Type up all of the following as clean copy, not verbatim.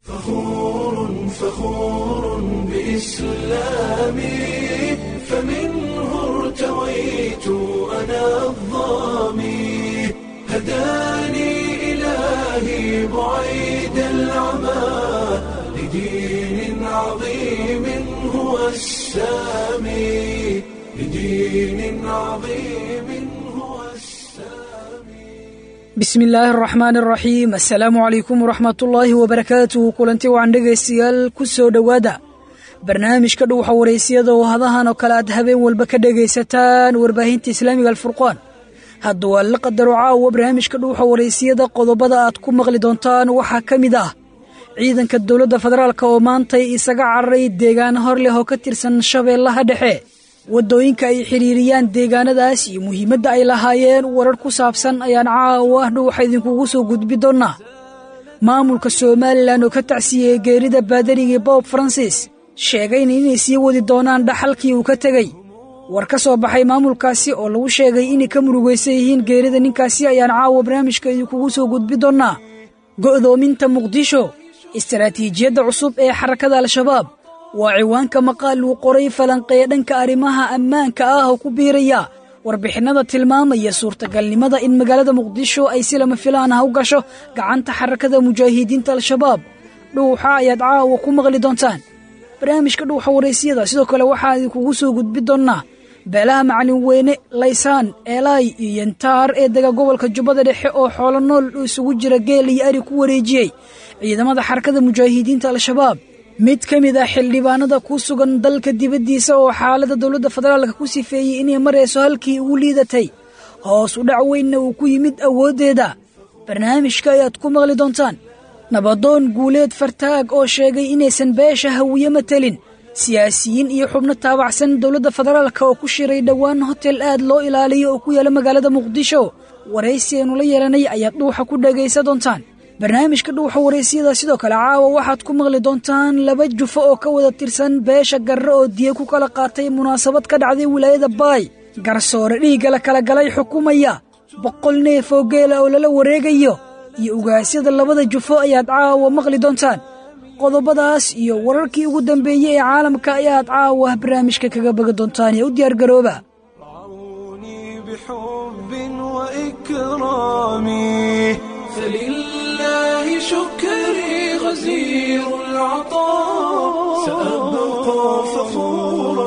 فخور بإسلامي فمنه ارتويت أنا الضامي هداني إلهي بعيد العمى لدين عظيم هو السامي bismi illaahi araxmaan araxiim assalaamu calaykum waraxmatullaahi wabarakaatuhu kulanti wacan dhegaystayaal ku soo dhowaada barnaamijka dhuuxa waraysiyada oo hadahan oo kale aad habeen walba ka dhegaysataan warbaahinta islaamiga alfurqaan hadda waa la qadaro caawa barnaamijka dhuuxa waraysiyada qodobada aad ku maqli doontaan waxaa ka mid ah ciidanka dowladda federaalka oo maantay isaga cararay deegaan hor leh oo ka tirsan shabeellaha dhexe waddooyinka ay xidhiiriyaan deegaanadaas iyo muhiimadda ay lahaayeen warar ku saabsan ayaan caawa dhuuxa idinkugu soo gudbi doonnaa maamulka somalilan oo ka tacsiyey geerida baadarigii bob francis sheegayna inay sii wadi doonaan dhaxalkii uu ka tegey war ka soo baxay maamulkaasi oo lagu sheegay inay ka murugaysan yihiin geerida ninkaasi ayaan caawa barnaamijka idinkugu soo gudbi doonnaa go'doominta muqdisho istaraatiijiyadda cusub ee xarakada al-shabaab waa ciwaanka maqaal uu qoray falanqeeya dhanka arrimaha ammaanka ah oo ku biiraya warbixinnada tilmaamaya suurtagalnimada in magaalada muqdisho ay si lama filaan ah u gasho gacanta xarakada mujaahidiinta al-shabaab dhuuxa ayaad caawa ku maqli doontaan barnaamijka dhuuxa waraysiyada sidoo kale waxaa idinkugu soo gudbi doonnaa beelaha macalin weyne laysaan eelaay iyo yantaar ee dega gobolka jubbada dhexe oo xoolo nool isugu jira geel iyo ari ku wareejiyey ciidamada xarakada mujaahidiinta al-shabaab mid ka mid ah xildhibaanada ku sugan dalka dibaddiisa oo xaaladda dowladda federaalka ku sifeeyey inay marayso halkii ugu liidatay hoos u dhac weynna uu ku yimid awooddeeda barnaamijka ayaad ku maqli doontaan nabadoon guuleed fartaag oo sheegay inaysan beesha hawiye matelin siyaasiyiin iyo xubno taabacsan dowladda federaalka oo ku shiray dhowaan hotel aad loo ilaaliyo oo ku yaala magaalada muqdisho waraysi aynu la yeelanay ayaad dhuuxa ku dhegaysa doontaan barnaamijka dhuuxa waraysiyada sidoo kale caawa waxaad ku maqli doontaan laba jufo oo ka wada tirsan beesha garre oo diye ku kala qaatay munaasabad ka dhacday wilaayada baay garsoore dhiigga la kala galay xukumaya 100 neef oo geela oo lala wareegayo iyo ugaasyada labada jufo ayaad caawa maqli doontaan qodobadaas iyo wararkii ugu dambeeyey ee caalamka ayaad caawa barnaamijka kaga baga doontaan ee u diyaargarooba فلله شكري غزير العطاء سأبقى فخورا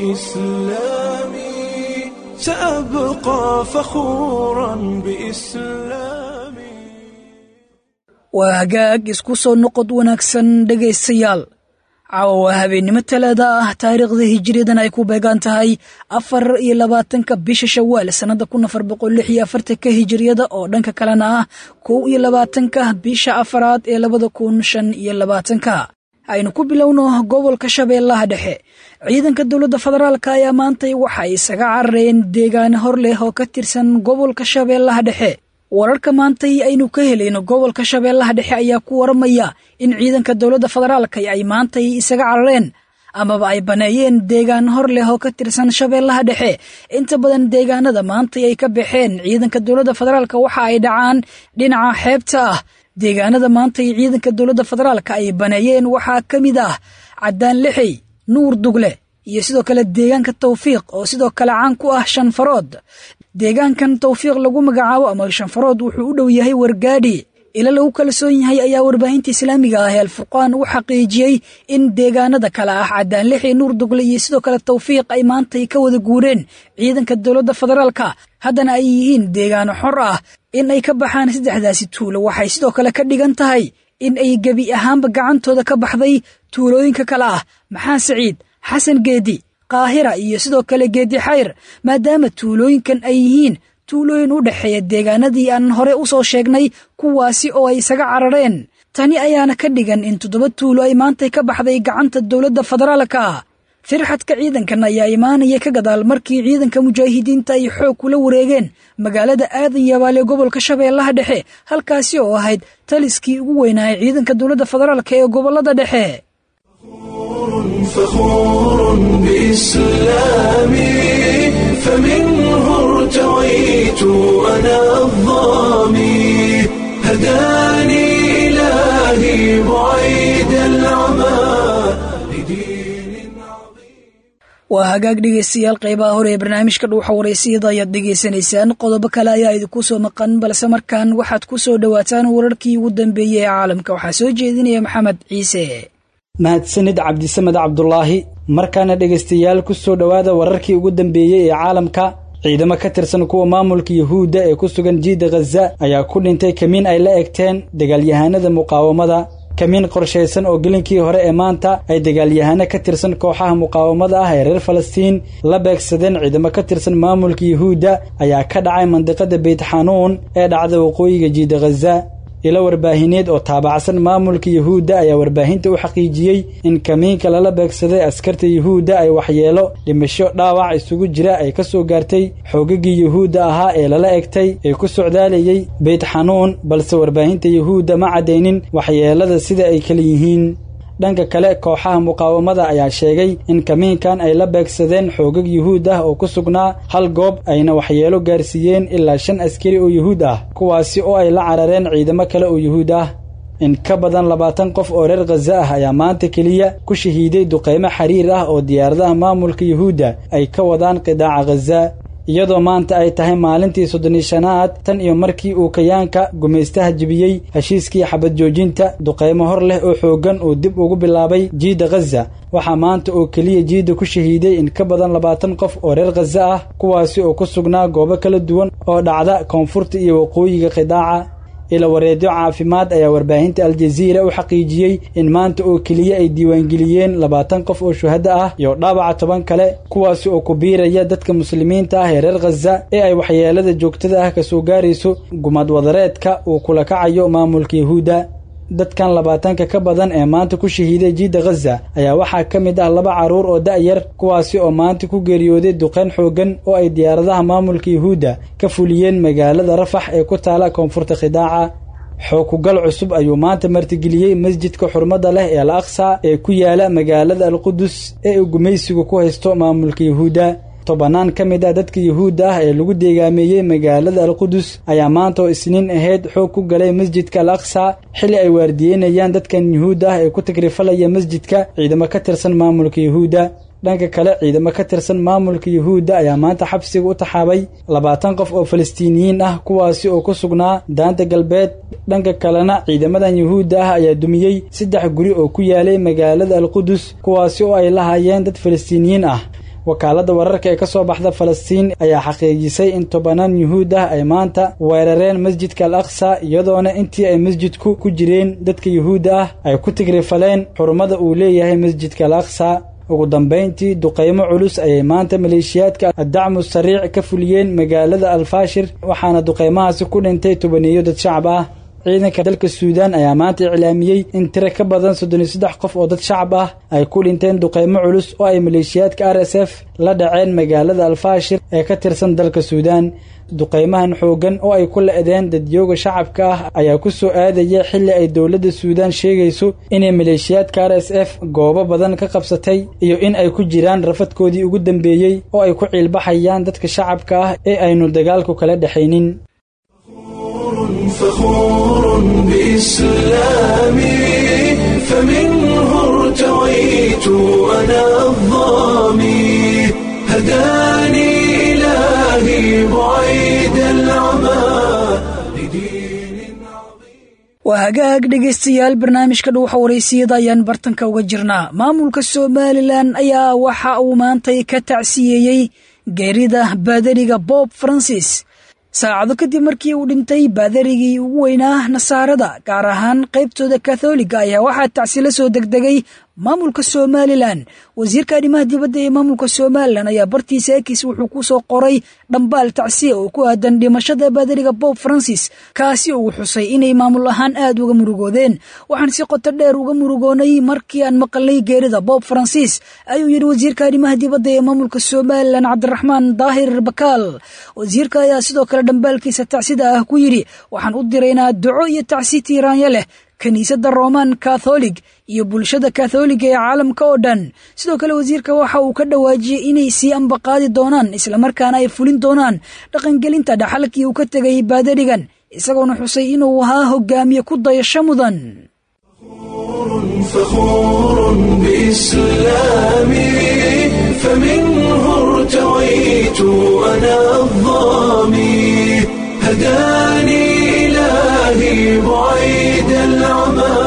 بإسلامي waa hagaag isku soo noqod wanaagsan dhegaystayaal caawa waa habeennimo talaada ah taariikhda hijriyadan ay ku beegaan tahay 24 bisha shawaal sannada 1446 hijriyada oo dhanka kalena ah 21 bisha afaraad ee 2025 aynu ku bilowno gobolka shabeellaha dhexe ciidanka dowladda federaalka ayaa maantay waxay isaga carareen deegaan hor leh oo ka tirsan gobolka shabeellaha dhexe wararka maantay aynu ka helayno gobolka shabeellaha dhexe ayaa ku waramaya in ciidanka dowladda federaalka ay maantay isaga carareen amaba ay baneeyeen deegaan hor leh oo ka tirsan shabeellaha dhexe inta badan deegaanada maantay ay ka baxeen ciidanka dowladda federaalka waxa ay dhacaan dhinaca xeebta ah deegaanada maantay ciidanka dowladda federaalka ay baneeyeen waxaa ka mid ah caddaan lixey nuur dugle iyo sidoo kale deegaanka tawfiiq oo sidoo kale caan ku ah shanfarood deegaankan tawfiiq lagu magacaabo ama shanfarood wuxuu u dhow yahay wargaadhi ila lagu kalsoon yahay ayaa warbaahinta islaamiga ah ee alfurqaan u xaqiijiyey in deegaanada kale ah caddaan lixey nuur dugle iyo sidoo kale tawfiiq ay maantay ka wada guureen ciidanka dowladda federaalka haddana ay yihiin deegaano xor ah in ay ka baxaan saddexdaasi tuulo waxay sidoo kale ka dhigan tahay in ay gebi ahaanba gacantooda ka baxday tuulooyinka kale ah maxaan saciid xasan geedi qaahira iyo sidoo kale geedi xayr maadaama tuulooyinkan ay yihiin tuulooyin u dhexeeya deegaanadii aan hore u soo sheegnay kuwaasi oo ay isaga carareen tani ayaana ka dhigan in 7 tuulo ay maantay ka baxday gacanta dowladda federaalka firxadka ciidankan ayaa imaanaya ka gadaal markii ciidanka mujaahidiinta ay xoog kula wareegeen magaalada aadan yabaale gobolka shabeellaha dhexe halkaasi oo ahayd taliskii ugu weynaa ciidanka dowladda federaalka ee gobolada dhexe فخور بإسلامي فمنه ارتويت أنا الضامي هداني إلهي بعيد لدين عظيم. waa hagaag dhegeystayaal qaybaha hore ee barnaamijka dhuuxa wareysiyada ayaad dhegeysanaysaan qodobo kale ayaa idinku soo maqan balse markaan waxaad ku soo dhawaataan wararkii ugu dambeeyey ee caalamka waxaa soo jeedinaya maxamed ciise. mahadsanid cabdisamed cabdulaahi. markaana dhegaystayaal ku soo dhowaada wararkii ugu dambeeyey ee caalamka. ciidamo ka tirsan kuwa maamulka yuhuudda ee ku sugan jiida ghaza ayaa ku dhintay kamiin ay la egteen dagaalyahanada muqaawamada. kamiin qorshaysan oo gelinkii hore ee maanta ay dagaalyahano ka tirsan kooxaha muqaawamada ah ee reer falastiin la beegsadeen ciidamo ka tirsan maamulka yuhuudda ayaa ka dhacay mandiqada beyt xanuun ee dhacda waqooyiga jiida ghaza. ilo warbaahineed oo taabacsan maamulka yuhuudda ayaa warbaahinta u xaqiijiyey in kamiinka lala beegsaday askarta yuhuudda ay waxyeelo dhimasho dhaawac isugu jira ay ka soo gaartay xoogagii yuhuudda ahaa ee lala egtay ee ku socdaalayay beyt xanuun balse warbaahinta yuhuudda ma caddaynin waxyeelada sida ay kala yihiin. dhanka kale kooxaha muqaawamada ayaa sheegay in kamiinkan ay la beegsadeen xoogag yuhuud ah oo ku sugnaa hal goob ayna waxyeelo gaarsiiyeen ilaa 5 askari oo yuhuud ah kuwaasi oo ay la carareen ciidamo kale oo yuhuud ah. in ka badan 20 qof oo reer Ghaza ah ayaa maanta kaliya ku shahiiday duqeymo xiriir ah oo diyaaradaha maamulka yuhuudda ay ka wadaan qidaaca Ghaza. iyadoo maanta ay tahay maalintii 35aad tan iyo markii uu kayaanka gumaystaha jibiyey heshiiskii xabad joojinta duqeymo hor leh oo xoogan oo dib ugu bilaabay jiida Ghaza waxaa maanta oo kaliya jiida ku shahiiday in ka badan 20 qof oo reer Ghaza ah kuwaasi oo ku sugnaa goobo kala duwan oo dhacda koonfurta iyo waqooyiga qidaaca. ila wareedyo caafimaad ayaa warbaahinta Al-Jazeera u xaqiijiyey in maanta oo kaliya ay diiwaangeliyeen 20 qof oo shuhada ah iyo dhaawac 10 kale kuwaasi oo ku biiraya dadka muslimiinta ah ee reer Ghaza ee ay waxyeelada joogtada ah ka soo gaarayso gumad wadareedka uu kula kacayo maamulka yuhuudda. dadkan 20 ka badan ee maanta ku shahiiday jiida Ghaza ayaa waxaa ka mid ah 2 caruur oo da'yar kuwaasi oo maanta ku geeriyooday duqeyn xoogan oo ay diyaaradaha maamulka yuhuudda ka fuliyeen magaalada Rafax ee ku taala koonfurta qidaaca. xookugal cusub ayuu maanta martigeliyey masjidka xurmada leh ee Al-Aqsa ee ku yaala magaalada Al-Qudus ee gumaysigu ku haysto maamulka yuhuudda. tobanaan ka mid ah dadka yuhuudda ah ee lagu deegaameeyey magaalada Al-Qudus ayaa maanta oo isniin ahayd xoog ku galay masjidka Al-Aqsa xilli ay waardiyeynayaan dadkan yuhuudda ah ee ku tagrifalaya masjidka ciidamo ka tirsan maamulka yuhuudda. dhanka kale ciidamo ka tirsan maamulka yuhuudda ayaa maanta xabsiga u taxaabay 20 qof oo Falastiiniyiin ah kuwaasi oo ku sugnaa daanta galbeed. dhanka kalena ciidamadan yuhuudda ah ayaa dumiyey 3 guri oo ku yaalay magaalada Al-Qudus kuwaasi oo ay lahaayeen dad Falastiiniyiin ah. wakaalada wararka ee ka soo baxda Falastiin ayaa xaqiijisay in 10 yuhuud ah ay maanta weerareen masjidka Al-Aqsa iyadoona intii ay masjidku ku jireen dadka yuhuudda ah ay ku tigrifaleen xurmada uu leeyahay masjidka Al-Aqsa. ugu dambeyntii duqeymo culus ayay maanta maleeshiyaadka ad-dacmu sariic ka fuliyeen magaalada Al-Fashir waxaana duqeymahaasi ku dhintay 10 dad shacab ah. ciidanka dalka Suudaan ayaa maanta iclaamiyey in tiro ka badan 33 qof oo dad shacab ah ay ku dhinteen duqeymo culus oo ay maleeshiyaadka RSF la dhaceen magaalada Al-Fashir ee ka tirsan dalka Suudaan. duqeymahan xoogan oo ay ku leedeen dadyoga shacabka ah ayaa ku soo aadaya xilli ay dawladda Suudaan sheegayso inay maleeshiyaadka RSF goobo badan ka qabsatay iyo in ay ku jiraan rafadkoodii ugu dambeeyay oo ay ku ciilbaxayaan dadka shacabka ah ee aynu dagaalku kala dhaxaynin. فخور بإسلامي فمنه ارتويت أنا الضامي هداني إلهي بعيد العمى لدين عظيم. waa hagaag dhegaystayaal barnaamijka dhuuxa wareysiyada ayaan bartanka uga jirnaa. maamulka Somaliland ayaa waxa uu maantay ka tacsiyeeyey geerida baadariga Pope Francis saacado kadib markii uu dhintay baadarigii ugu weynaa nasaarada gaar ahaan qaybtooda Katholiga ayaa waxaa tacsiile soo degdegay maamulka Somaliland. wasiirka arrimaha dibadda ee maamulka Somaliland ayaa bartiisa X wuxuu ku soo qoray dhambaal tacsiye oo ku aadan dhimashada baadariga Pope Francis kaasi oo xusay inay maamul ahaan aad uga murugoodeen. waxaan si qoto dheer uga murugoonay markii aan maqalnay geerida Pope Francis ayuu yiri wasiirka arrimaha dibadda ee maamulka Somaliland Cabdiraxmaan Daahir Bakaal. wasiirka ayaa sidoo kale dhambaalkiisa tacsida ah ku yiri waxaan u diraynaa duco iyo tacsiye tiiraanya leh kaniisadda Roman Catholic iyo bulshada Catholic ee caalamka oo dhan. sidoo kale wasiirka waxa uu ka dhawaajiyay inay sii ambaqaadi doonaan isla markaana ay fulin doonaan dhaqangelinta dhaxalkii uu ka tagay baadarigan isagoona xusay inuu ahaa hogaamiye ku dayasho mudan. فخور بإسلامي فمنه ارتويت أنا الضامي هداني إلهي بعيد العمى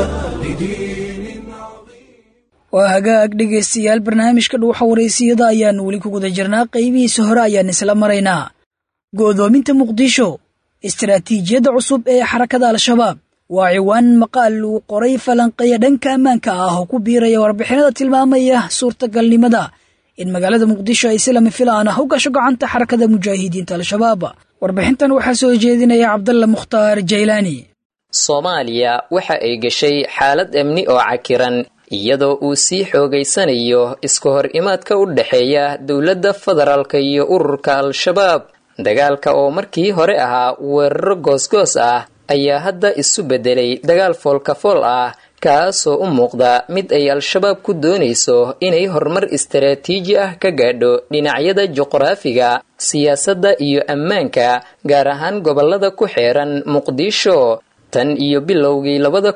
لدين عظيم. waa hagaag dhegaystayaal barnaamijka dhuuxa wareysiyada ayaanu weli ku guda jirnaa qaybihiisa hore ayaan isla maraynaa. go'doominta muqdisho istaraatiijiyadda cusub ee xarakada al-shabaab waa ciwaan maqaal uu qoray falanqeeya dhanka ammaanka ah oo ku biiraya warbixinada tilmaamaya suurtagalnimada in magaalada muqdisho ay si lama filaan ah u gasho gacanta xarakada mujaahidiinta al-shabaab. warbixintan waxaa soo jeedinaya cabdalla mukhtaar jaylaani. soomaaliya waxa ay gashay xaalad amni oo cakiran iyadoo uu sii xoogaysanayo isku hor imaadka u dhaxeeya dowladda federaalka iyo ururka al-shabaab. dagaalka oo markii hore ahaa weeraro goosgoos ah ayaa hadda isu beddelay dagaal foolkafool ah kaasoo u muuqda mid ay al-shabaab ku doonayso inay horumar istaraatiiji ah ka gaadho dhinacyada juqraafiga, siyaasadda iyo ammaanka, gaar ahaan gobollada ku xeeran muqdisho. tan iyo bilowgii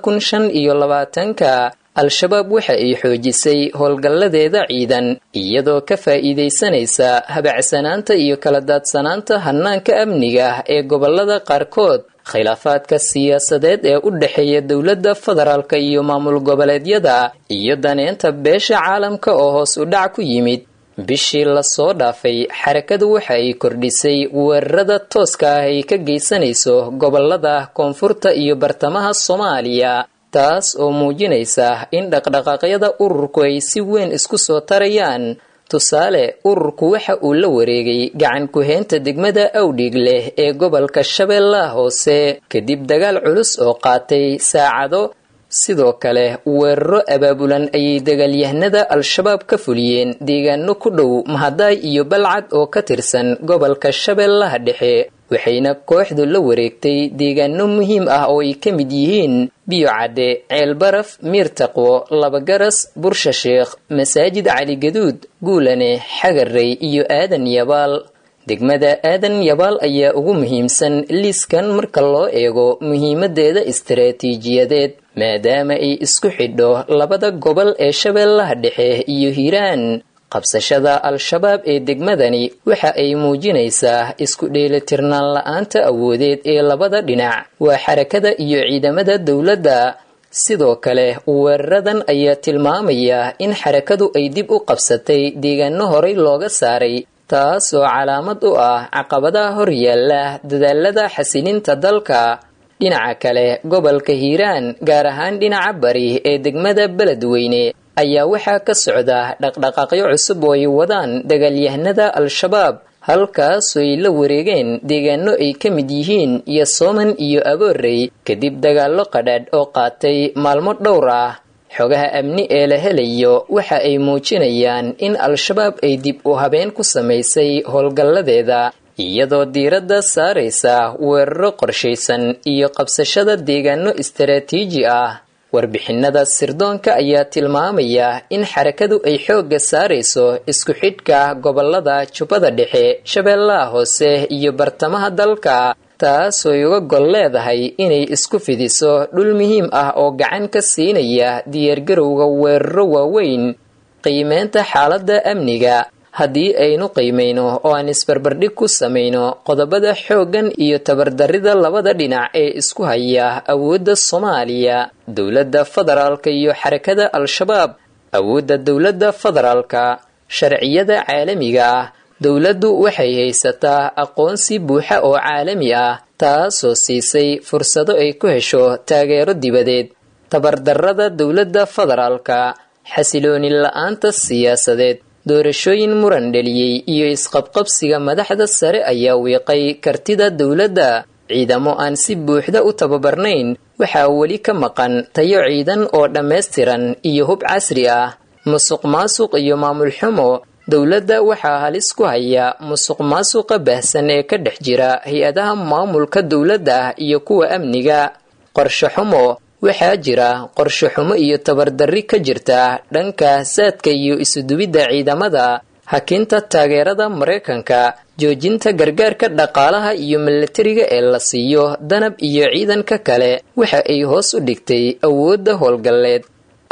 2025 al-shabaab waxa ay xoojisay howlgalladeeda ciidan iyadoo ka faa'iidaysanaysa habacsanaanta iyo kala daadsanaanta hannaanka amniga ee gobollada qaarkood. khilaafaadka siyaasadeed ee u dhaxeeya dowladda federaalka iyo maamul goboleedyada iyo daneenta beesha caalamka oo hoos u dhac ku yimid. bishii lasoo dhaafay xarakadu waxa ay kordhisay weerarada tooska ah ay ka geysanayso gobollada koonfurta iyo bartamaha Soomaaliya, taas oo muujinaysa in dhaqdhaqaaqyada ururku ay si weyn isku soo tarayaan. tusaale, ururku waxa uu la wareegay gacan ku-heynta degmada Awdhiigle ee gobolka Shabeellaha Hoose kadib dagaal culus oo qaatay saacado. sidoo kale weeraro abaabulan ayay dagaalyahanada al-shabaab ka fuliyeen deegaano ku dhow Mahadaay iyo Balcad oo ka tirsan gobolka Shabeellaha Dhexe, waxayna kooxdu la wareegtay deegaano muhiim ah oo ay ka mid yihiin Biyo Cadde, Ceel Baraf, Miir Taqwo, Laba Garas, Bursha Sheekh, Masaajid Cali Gaduud, Guulane, Xagarey iyo Aadan Yabaal. degmada Aadan Yabaal ayaa ugu muhiimsan liiskan marka loo eego muhiimadeeda istaraatiijiyadeed, maadaama ay isku xidho labada gobol ee Shabeellaha Dhexe iyo Hiiraan. qabsashada al-shabaab ee degmadani waxa ay muujinaysaa isku dheelitirnaan la'aanta awoodeed ee labada dhinac, waa xarakada iyo ciidamada dowladda. sidoo kale weeraradan ayaa tilmaamaya in xarakadu ay dib u qabsatay deegaano horey looga saaray, taas oo calaamad u ah caqabadaha hor yaalla dadaalada xasilinta dalka. dhinaca kale, gobolka Hiiraan, gaar ahaan dhinaca bari ee degmada Beledweyne, ayaa waxaa ka socda dhaqdhaqaaqyo cusub oo ay wadaan dagaalyahanada al-shabaab, halkaas oo ay la wareegeen deegaano ay ka mid yihiin Yasooman iyo Aboorey kadib dagaallo qadhaadh oo qaatay maalmo dhowr ah. xogaha amni ee la helayo waxa ay muujinayaan in al-shabaab ay dib u habeen ku samaysay howlgalladeeda, iyadoo diiradda saaraysa weeraro qorshaysan iyo qabsashada deegaano istaraatiiji ah. warbixinada sirdoonka ayaa tilmaamaya in xarakadu ay xoogga saarayso isku xidhka gobollada Jubbada Dhexe, Shabeellaha Hoose iyo bartamaha dalka, taasoo ay uga gol leedahay inay isku fidiso dhul muhiim ah oo gacan ka siinaya diyaargarowga weeraro waaweyn. qiimeynta xaaladda amniga. haddii aynu qiimeyno oo aan isbarbardhig ku samayno qodobada xooggan iyo tabardarrida labada dhinac ee isku haya awoodda Soomaaliya, dowladda federaalka iyo xarakada al-shabaab. awoodda dowladda federaalka. sharciyada caalamiga ah. dowladdu waxay haysataa aqoonsi buuxa oo caalami ah, taasoo siisay fursado ay ku hesho taageero dibadeed. tabardarrada dowladda federaalka. xasilooni la'aanta siyaasadeed. doorashooyin muran dhaliyey iyo isqabqabsiga madaxda sare ayaa wiiqay kartida dowladda. ciidamo aan si buuxda u tababarnayn. waxaa weli ka maqan tayo ciidan oo dhammaystiran iyo hub casri ah. musuqmaasuq iyo maamul xumo. dowladda waxaa halis ku haya musuqmaasuqa baahsan ee ka dhex jira hay-adaha maamulka dowladda iyo kuwa amniga. qorshe xumo. waxaa jira qorshe xumo iyo tabardarri ka jirta dhanka saadka iyo isuduwidda ciidamada, hakinta taageerada Mareykanka, joojinta gargaarka dhaqaalaha iyo milatariga ee la siiyo danab iyo ciidanka kale. waxa ay hoos u dhigtay awoodda howlgalleed.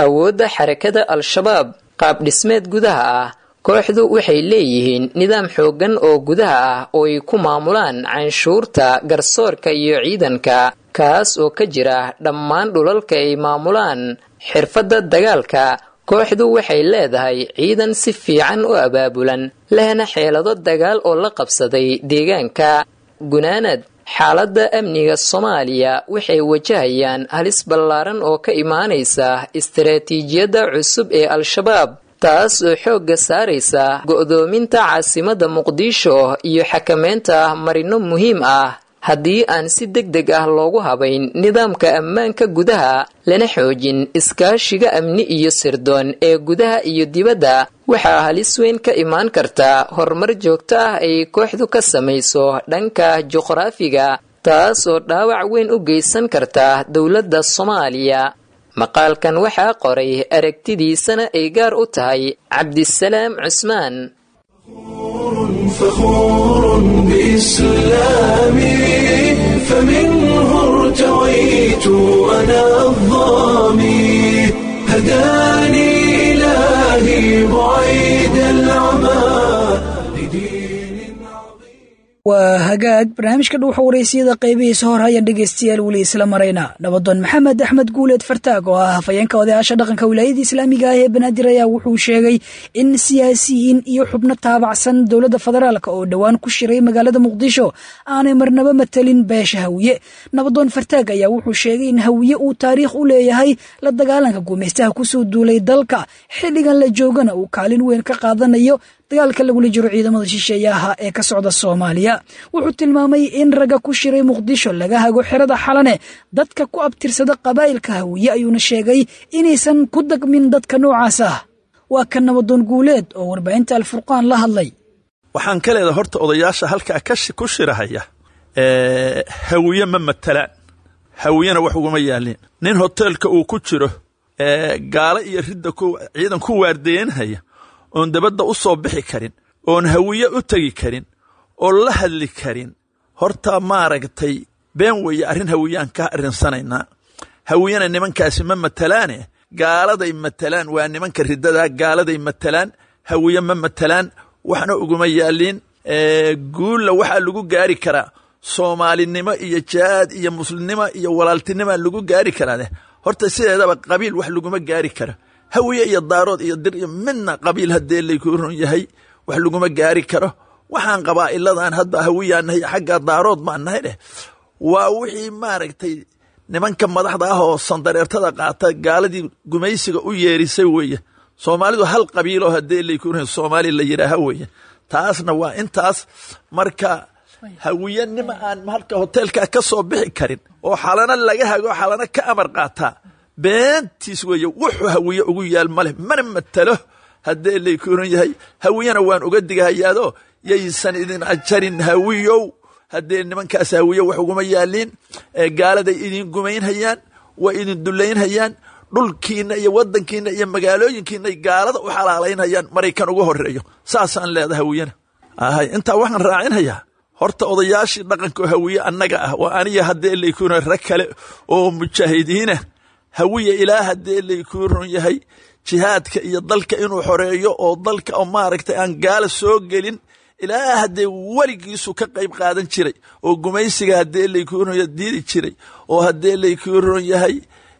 awoodda xarakada al-shabaab qaab dhismeed gudaha ah kooxdu waxay leeyihiin nidaam xooggan oo gudaha ah oo ay ku maamulaan canshuurta garsoorka iyo ciidanka kaas oo ka jira dhammaan dhulalka ay maamulaan xirfadda dagaalka kooxdu waxay leedahay ciidan si fiican u abaabulan lehna xeelado dagaal oo la qabsaday deegaanka gunaanad xaaladda amniga Soomaaliya waxay wajahayaan halis ballaaran oo ka imaanaysa istiraatiijiyadda cusub ee al-shabaab taas oo xoogga saaraysa go'doominta caasimadda Muqdisho iyo xakameynta marino muhiim ah haddii aan si degdeg ah loogu habayn nidaamka ammaanka gudaha lana xoojin iskaashiga amni iyo sirdoon ee gudaha iyo dibadda waxaa halis weyn ka imaan karta horumar joogto ah ay kooxdu ka samayso dhanka juqraafiga taas oo dhaawac weyn u geysan karta dowladda Soomaaliya maqaalkan waxaa qoray aragtidiisana ay gaar u tahay Cabdisalaam Cusmaan فخور بإسلامي فمنه ارتويت أنا الضامي هداني إلهي بعيد العمى waa hagaag barnaamijka dhuuxa wareysiyada qaybihiisa hor haya dhegaystayaal weli isla marayna nabadoon maxamed axmed guuleed fartaag oo ah hafayeenka odayaasha dhaqanka wilaayada islaamiga ah ee banaadir ayaa wuxuu sheegay in siyaasiyiin iyo xubno taabacsan dowladda federaalk oo dhowaan ku shiray magaalada muqdisho aanay marnaba matalin beesha hawiye nabadoon fartaag ayaa wuxuu sheegay in hawiye uu taariikh u leeyahay la dagaalanka gumaystaha kusoo duulay dalka xilligan la joogana uu kaalin weyn ka qaadanayo dagaalka lagula jiro ciidamada shisheeyaha ee ka socda Soomaaliya wuxuu tilmaamay in raga ku shiray Muqdisho laga hago xirada xalane dadka ku abtirsada qabaa'ilka hawiye ayuuna sheegay inaysan ku dagmin dadka noocaas ah waa kan nabadoon guuleed oo warbaahinta Al-Furqaan la hadlay waxaan ka leedahay horta odayaasha halka ku shirahaya hawiye ma matalaan hawiyana wax ugu ma yaalin nin hotelka uu ku jiro gaala iyo ridda ciidan ku waardeynaya oon dabadda u soo bixi karin oon hawiye u tegi karin oo la hadli karin horta maaragtay been weeye arrin hawiyaan ka arinsanaynaa hawiyana nimankaasi ma matalaane gaaladay matalaan waa nimanka riddada gaaladay matalaan hawiye ma matalaan waxna uguma yaaliin guulla waxaa lagu gaari karaa soomaalinimo iyo jihaad iyo muslimnimo iyo walaaltinimo lagu gaari karaa horta sideedaba qabiil wax laguma gaari karo hawiye iyo daarood iyo dir iyo midna qabiil haddee lay ku run yahay wax laguma gaari karo waxaan qabaa'iladan hadda hawiyaanahay xagga daarood baan nahay dheh waa wixii maaragtay nimanka madaxda ah oo sandareertada qaata gaaladii gumaysiga u yeerisay weeye soomaalidu hal qabiiloo haddee lay ku run soomaali la yidhaaha weeye taasna waa intaas marka hawiyanima aan halka hotelka ka soo bixi karin oo xalana laga hago xalana ka amar qaataa beentiis weeye wuxuu hawiye ugu yaal male mana matalo haddee lay ku run yahay hawiyana waan uga digahayaadoo yaysan idin ajarin hawiyow haddee nimankaas hawiye wax uguma yaaliin gaaladay idin gumaynhayaan waa idin dullaynhayaan dhulkiinna iyo waddankiinna iyo magaalooyinkiinay gaalada u xalaalaynhayaan maraykan ugu horreeyo saasaan leedahay hawiyana ahay intaa waxaan raacinhayaa horta odayaashii dhaqanka hawiye annaga ah waa aniga haddee lay ku run rag kale oo mujaahidiinah hawiye ilaa haddee lay ku run yahay jihaadka iyo dalka inuu xoreeyo oo dalka oo maaragtay aan gaala soo gelin ilaa haddee weligiisu ka qayb qaadan jiray oo gumaysiga haddee lay ku run diidi jiray oo haddee lay ku run yahay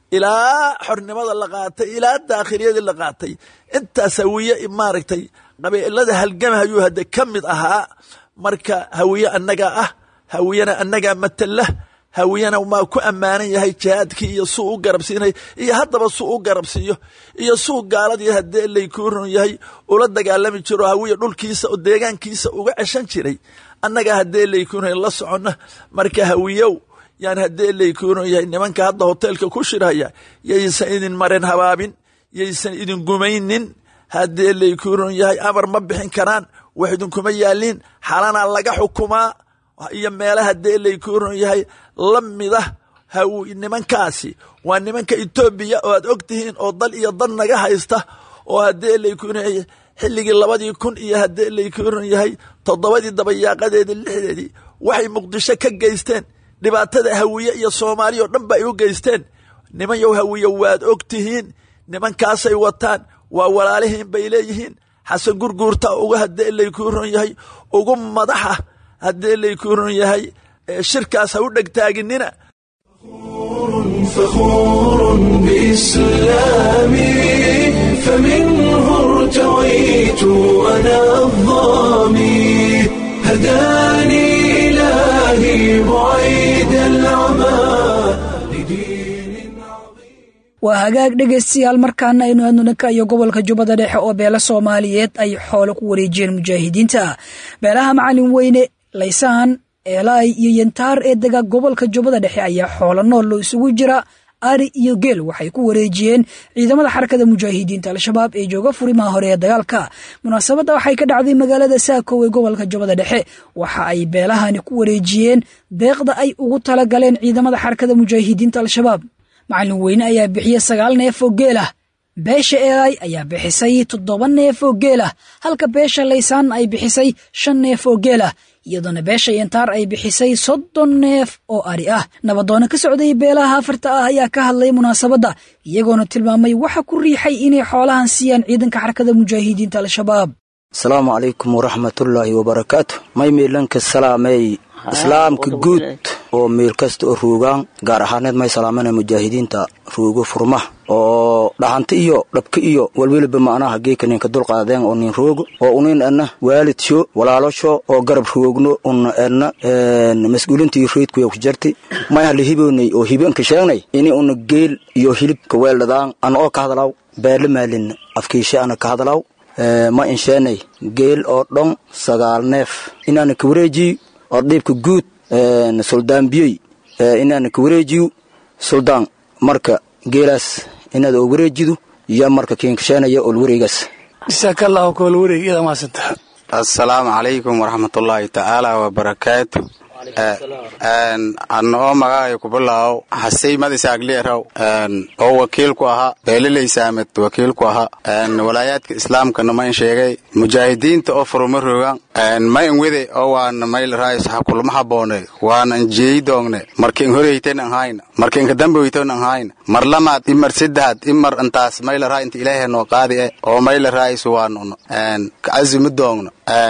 ilaa xornimada la qaatay ilaa daakhiliyadii la qaatay intaas hawiye maaragtay qabiilada halgama ayuu hadde ka mid ahaa marka hawiye annaga ah hawiyana annagaa matala hawiyana maa ku ammaanan yahay jihaadkii iyo suu u garabsiinay iyo haddaba suu u garabsiiyo iyo suu gaaladii haddee lay ku run yahay ula dagaalami jiro hawiye dhulkiisa oo deegaankiisa uga ceshan jiray annaga haddee lay ku run la soconna marka hawiyow yani haddee lay ku run yahay nimanka hadda hotelka ku shirhaya yaysan idin maren habaabin yaysan idin gumaynin haddee lay ku run yahay amar ma bixin karaan wax idinkuma yaaliin xalanaa laga xukumaa iyo meelaha haddee lay ku run yahay la mida nimankaasi waa nimanka Etoobiya oo aad og tihiin oo dal iyo dad naga haysta oo haddee lay ku run yahay xilligii 2000 iyo haddee lay ku run yahay 7 dabayaaqadeedii 6deedii waxay Muqdisho ka geysteen dhibaatada hawiye iyo Soomaaliya oo dhan ba ay u geysteen niman yow hawiye waad og tihiin nimankaasay wataan waa walaalihiin bay leeyihiin xasan gurguurta uga haddii laykuu ron yahay ugu madaxa haddii laykuu ron yahay shirkaas ha u dhegtaaginina فخور بإسلامي فمنه ارتويت أنا الضامي هداني إلهي بعيد العمى لدين عظيم. waa hagaag dhegaystayaal markaana aynu aadno dhanka iyo gobolka jubbada dhexe oo beela soomaaliyeed ay xoolo ku wareejiyeen mujaahidiinta beelaha macalin weyne laysaan eelaay iyo yantaar ee dega gobolka jubbada dhexe ayaa xoolo nool loo isugu jira ari iyo geel waxay ku wareejiyeen ciidamada xarakada mujaahidiinta al-shabaab ee jooga furimaha hore ee dagaalka munaasabadda waxay ka dhacday magaalada Saakow ee gobolka jubbada dhexe waxa ay beelahani ku wareejiyeen deeqda ay ugu tala galeen ciidamada xarakada mujaahidiinta al-shabaab macallin weyne ayaa bixiyay 9 neef oo geel ah beesha eelaay ayaa bixisay 7 neef oo geel ah halka beesha laysaan ay bixisay 5 neef oo geel ah iyadoo beesha yantaar ay bixisay 30 neef oo ari ah nabadoon ka socday beelaha afarta ah ayaa ka hadlay munaasabada iyagoona tilmaamay waxa ku riixay inay xoolahan siiyaan ciidanka xarakada mujaahidiinta al-shabaab السلام عليكم ورحمة الله وبركاته ما يميلنك السلامي إسلام كجود وميل كست الروجان جارحانات ما يسلامنا مجاهدين تا روجو فرمه ودهانت إيو ربك إيو والويل بمعناها جيك إن كدول قادين ونين روجو ونين أنه والد شو ولا لا شو أو قرب روجنو أن مسؤولين تيفريد كيو خجرتي ما يهلي هيبوني أو هيبون كشاني إني أن جيل يهلب كوالد دان أنا أو كهذلاو بيرل مالين أفكيشة أنا كهذلاو ما إنشاني جيل أردن 9 neef إن كوريجي أرديب كجود سلطان بيي إن كوريجيو سلطان مركا جيلاس إن هذا كوريجيو يا مركا كينكشانة يا أولوريجاس. جزاك الله كل وريج إذا ما سنت. السلام عليكم ورحمة الله تعالى وبركاته. أنا ما يقول له حسي ما تساعديه هو وكيل كوها دليل يسامت وكيل كوها ولايات الإسلام كانوا ما ينشجعي مجاهدين تأفروا مرة ما ينوذي أو أن ما يلرأيس حكول محبونه وأن جيدونه مركين هريتين هاين مركين كدم بيتون هاين مرلمات إمر سدهات إمر أنتاس ما يلرأي أنت إلهه نقاضي أو ما يلرأيس وانون كعزم الدون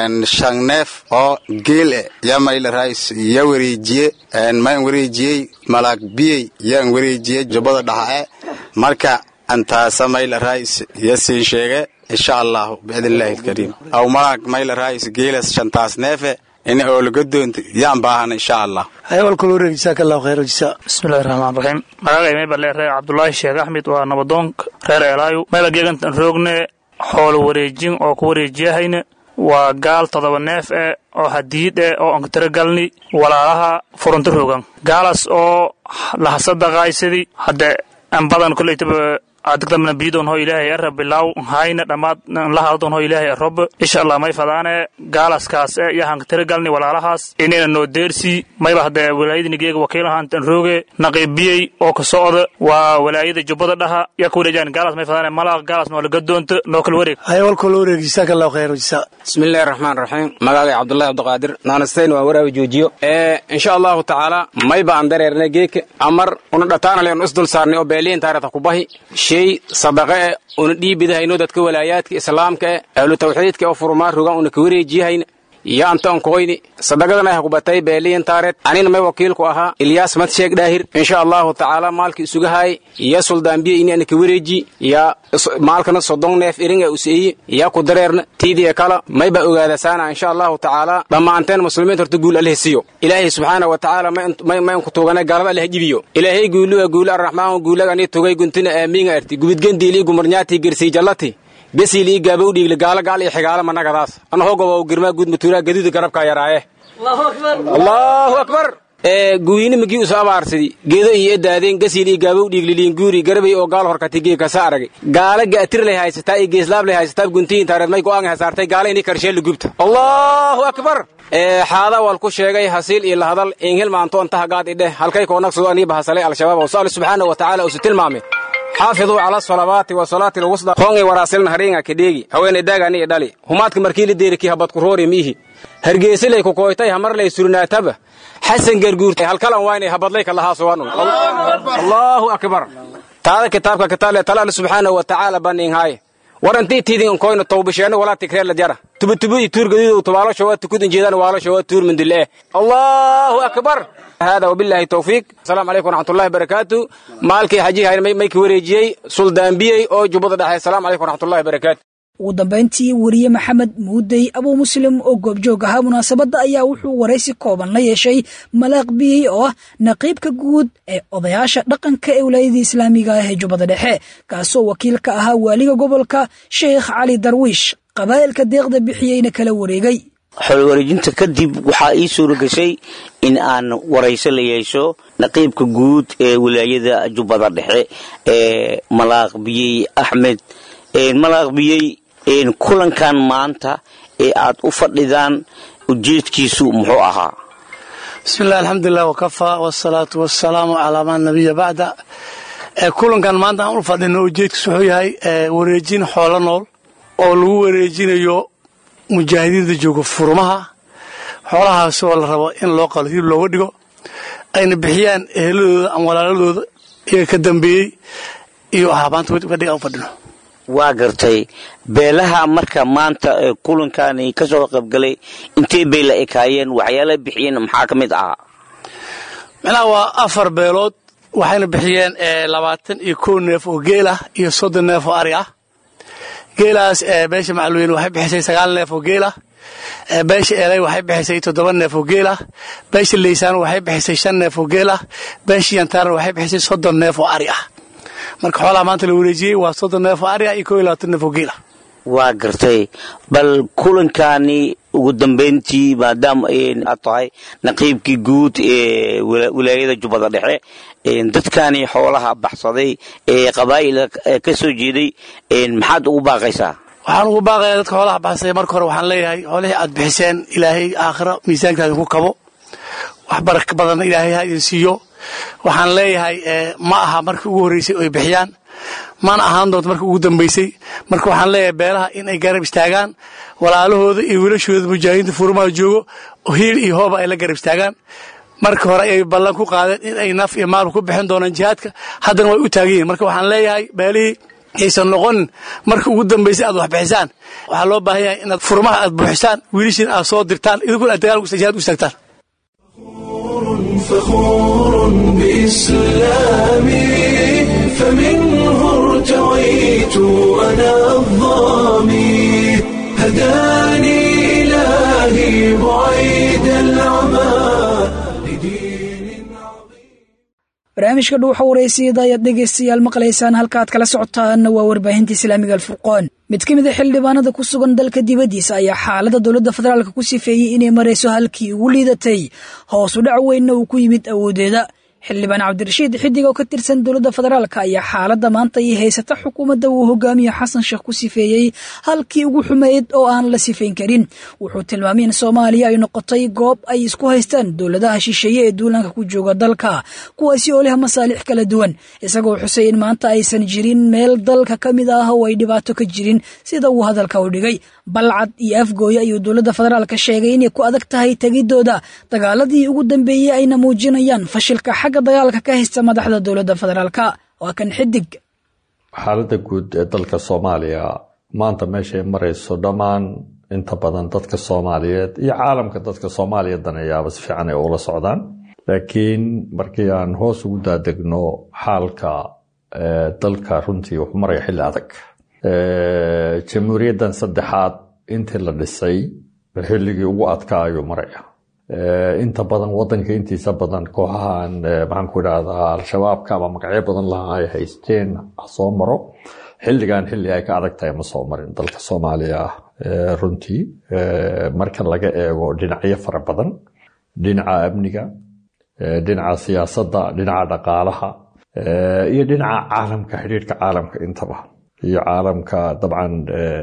شنف أو جيل يا ما يلرأيس يوريجي ما يوريجي ملاك بي يوريجي جبل دحاء مركا أنت سمايل الرئيس يسين شيء إن شاء الله بإذن الله الكريم أو ملاك مايل الرئيس جيلس شنتاس نافع إن أول قدون ينبهنا إن شاء الله. أيوة الكل جزاك الله خير الجزاء. بسم الله الرحمن الرحيم. مراجع مي بالله رأي عبد الله الشيخ أحمد ونبضونك خير إلايو ما بقي أنت نروقنا حول وريجين أو كوريجيهين وقال تضرب الناف أو حديد أو أنكترجلني ولا لها فرنت روجان قالس أو لها صدق عيسدي حتى أن بدن كل يتبع أعتقد من بيدون هو إلهي الرب الله هاي نتمات لها دون هو إلهي الرب إن شاء الله ما يفضانه قالس كاس يا أنكترجلني ولا لهاس إننا نودرسي ما يبحث ولايد نجيك وكيلها أنت نروجي نقيبي أو كصعد وولايد جبضة لها يكون جان قالس ما يفضانه ملا قالس ما لقدون نوكل وريك. أيوة الكل جزاك الله خير الجزاء. بسم الله الرحمن الرحيم. مقالي عبد الله عبد القادر نانستين وورا وجوجيو إن شاء الله تعالى ما يبقى عندنا نجيك أمر ونرتانا لأن أصدل صارني أبلين تارة كوباهي شيء صدقة وندي بدها إنه دتك ولايات الإسلام كأهل التوحيد كأفرمار رجع ونكوري جيهين يا أنت أنكويني صدقة ما هكوبتاي بلين تارة أنا ما وكيل كوها إلياس متشيك داهر إن شاء الله تعالى مالك سجهاي يا سلطان بي إني أنا كوري جي يا مالكنا صدقنا نف إرنجة أسئي يا قدرنا تيدي أكلا ما يبقى هذا سنة إن شاء الله تعالى لما أنتن مسلمين تقول عليه سيو إلهي سبحانه وتعالى ما ينكتوغنا قال الله جبيو إلهي يقول الرحمن يقول أني توجي كنتنا آمين أرتي قبض جندي لي قمرنياتي قرسي جلتي بس اللي جابوا دي قال حجالة من قراص أنا هو جوا وجرما جود متورا جديد قرب كايرايه الله أكبر الله أكبر قوين مجيء سامر سدي جذا يدادين قسيلي جابوا دي لين جوري قربي أو قال هركتيجي كسارة قال جاتر له هاي ستاي جيسلاب له هاي ستاب قنتين ترى ما يقول عنها سارتي قال إني كرشيل لجبته الله أكبر هذا والكل شيء جاي حصيل إلى هذا إنجيل ما أنتوا انتهى قاعد إده هل كي كونك سواني بحصلي على شباب وصال سبحانه وتعالى وستل مامي حافظوا على الصلوات وصلاة الوسطى قومي وراسلنا هرينا كديجي هوين داغاني دالي همات مركيل ديركي هبط كروري ميهي هرجيس لي كوكويتاي همر لي سرنا تبه حسن غرغورتي هل كلام وين هبط لك الله سبحانه الله أكبر taada kitaabka kitaale talaala subhanahu wa ta'ala banin hay warantii tiidin koyna tawbasheen wala tikreel la jara tubutubu turgadiidu tabaalo shawaad tukudin jeedaan waalo shawaad tur min dillah Allahu akbar hada wabillahi tawfiq assalamu alaykum wa rahmatullahi wa barakatuh maalkii haji hay may ki wareejiyay suldaan biyay oo jubada dhaxay assalamu alaykum wa rahmatullahi wa barakatuh ugu dambeyntii wariye maxamed muudey abu muslim oo goobjoog ahaa munaasabadda ayaa wuxuu waraysi kooban la yeeshay malaaq biyey oo ah naqiibka guud ee odayaasha dhaqanka ee wilaayada islaamiga ah ee jubbada dhexe kaasoo wakiil ka ahaa waaliga gobolka sheekh cali darwiish qabaa'ilka deeqda bixiyeyna kala wareegay xoolo wareejinta kadib waxaa ii suura gashay in aan warayso la yeesho naqiibka guud ee wilaayada jubbada dhexe ee malaaq biyey axmed malaaq biyey kulankan maanta ee aad u fadhidaan ujeedkiisu muxuu ahaa bismillah alxamdulilah wakafa wasalaatu wasalaamu calaa man nabiya bacda kulankan maanta aan u fadhino ujeedkiisu wuxuu yahay wareejin xoolo nool oo lagu wareejinayo mujaahidiinta jooga furmaha xoolahaasoo la rabo in loo qalo hilib looga dhigo ayna bixiyaan eheladooda ama walaaladooda iyaga ka dambeeyey iyo maanta ka dhiga u fadhino waa gartay beelaha marka maanta kulankani ka soo qaybgalay intee bay la ekaayeen waxyaala bixiyeen maxaa ka mid ahaa macnaha waa 4 beelood waxayna bixiyeen 21 neef oo geel ah iyo 30 neef oo ari ah geelaas beesha macluumiin waxay bixisay 9 neef oo geel ah beesha eelay waxay bixisay 7 neef oo geel ah beesha leysaan waxay bixisay 5 neef oo geel ah beesha yantaar waxay bixisay 30 neef oo ari ah marka xoolaha maanta la wareejiyay waa 30 neef oo ari ah iyo 22 neef oo geel ah waa gartay bal kulankani ugu dambeyntii maadaama aad tahay naqiibkii guud ee wilaayada jubbada dhexe dadkani xoolaha baxsaday ee qabaa'il ka soo jeeday maxaad ugu baaqaysaa waxaan ugu baaqayaa dadka xoolaha baxsaday marka hore waxaan leeyahay xoolihii aad bixiseen ilaahay aakhira miisaankaada ku kabo wax baraka badan ilaahay ha idin siiyo waxaan leeyahay ma aha markii ugu horeysay oo ay bixiyaan mana ahaan doonto markii ugu dambeysay marka waxaan leeyahay beelaha in ay garab istaagaan walaalahooda iyo wiilashooda mujaahidiinta furmaha joogo hiil iyo hooba ay la garab istaagaan marka hore ay ballan ku qaadeen in ay naf iyo maal ku bixin doonaan jihaadka haddana way u taagan yihiin marka waxaan leeyahay beelihii aysan noqonin markii ugu dambeysay aad wax bixisaan waxaa loo baahan yahay inaad furmaha aad buuxisaan wiilashiin aad soo dirtaan idinkuna aad dagaal jihaad u istaagtaan فخور بإسلامي فمنه ارتويت أنا الضامي هداني إلهي بعيد العمى barnaamijka dhuuxa wareysiyada ayaad dhegaystayaal maqlaysaan halkaaad kala socotaanna waa warbaahinta islaamiga alfurqoon mid ka mid a xildhibaanada ku sugan dalka dibaddiisa ayaa xaaladda dowladda federaalka ku sifeeyey inay marayso halkii ugu liidatay hoos u dhac weynna uu ku yimid awooddeeda xildhibaan cabdirashiid xidig oo ka tirsan dowladda federaalka ayaa xaaladda maanta iyo haysata xukuumadda uu hogaamiye xasan sheekh ku sifeeyey halkii ugu xumeyd oo aan la sifayn karin wuxuu tilmaamay in soomaaliya ay noqotay goob ay isku haystaan dowladaha shisheeye ee duulaanka ku jooga dalka kuwaasi oo leh masaalix kala duwan isagoo xusay in maanta aysan jirin meel dalka ka mid ah oo ay dhibaato ka jirin sida uu hadalka u dhigay balcad iyo afgooye ayuu dowladda federaalka sheegay inay ku adag tahay tegidooda dagaaladii ugu dambeeyey ayna muujinayaan fashilka xagga dagaalka ka haysta madaxda dowladda federaalka waa kan xidig xaaladda guud ee dalka Soomaaliya maanta meeshay marayso dhammaan inta badan dadka Soomaaliyeed iyo caalamka dadka Soomaaliyeed ayaaba si fiican ay ula socdaan laakiin markii aan hoos ugu daadegno xaalka dalka runtii wuxuu maray xilli adag jamhuuriyaddan saddexaad intii la dhisay xilligii ugu adkaa ayuu maraya inta badan wadanka intiisa badan kooxahan maxaan ku idhaahdaa al-shabaabka ama magacyo badan lahaa ay haysteen soo maro xilligan xilli ay ka adag tahay ma soo marin dalka Soomaaliya runtii marka laga eego dhinacyo fara badan dhinaca amniga dhinaca siyaasadda dhinaca dhaqaalaha iyo dhinaca caalamka xiriirka caalamka intaba iyo caalamka dabcan